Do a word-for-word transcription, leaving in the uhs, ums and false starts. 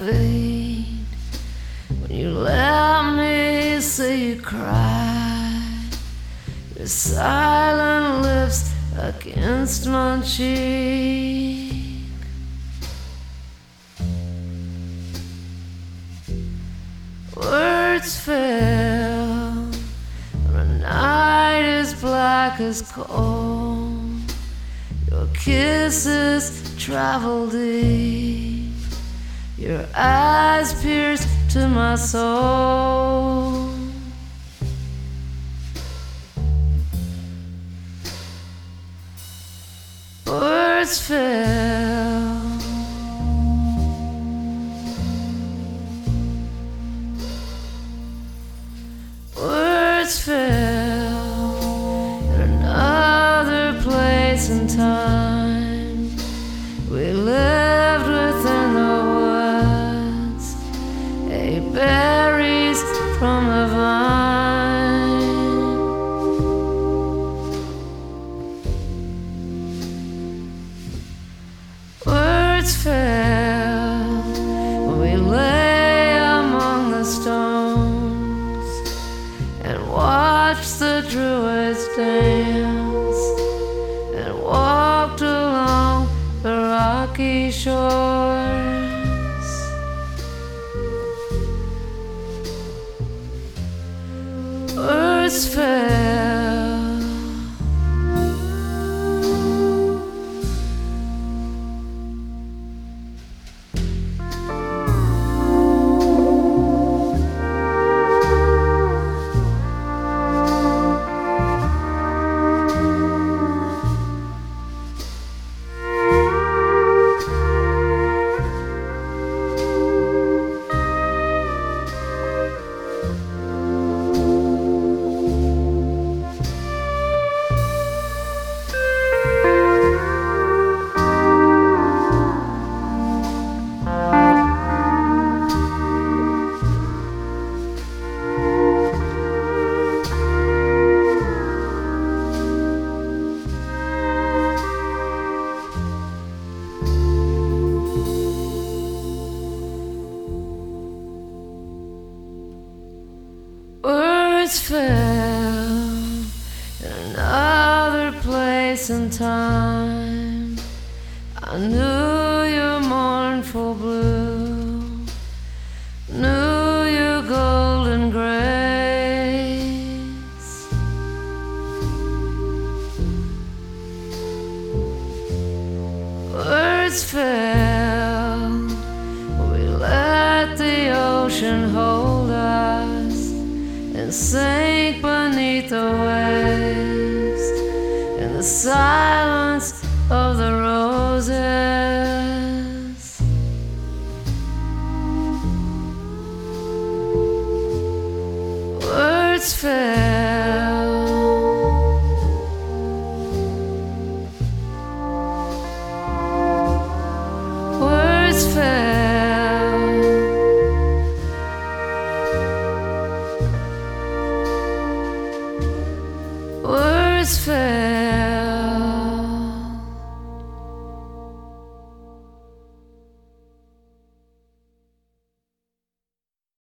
feet when you let me see you cry. Your silent lips against my cheek. Words fail when the night is black as coal. Your kisses travel deep. Your eyes pierce to my soul. Words fail. Words fail in another place and time. We lived within the woods, ate berries from a vine. Words fail when we lay among the stones and watch the druids dance and walked along the rocky shores. Words fail. Words fell in another place and time. I knew your mournful blue, knew your golden grace. Words fell, we let the ocean hold us and sank beneath the waves in the silence of the roses. Words fell. Words fell. Words fail.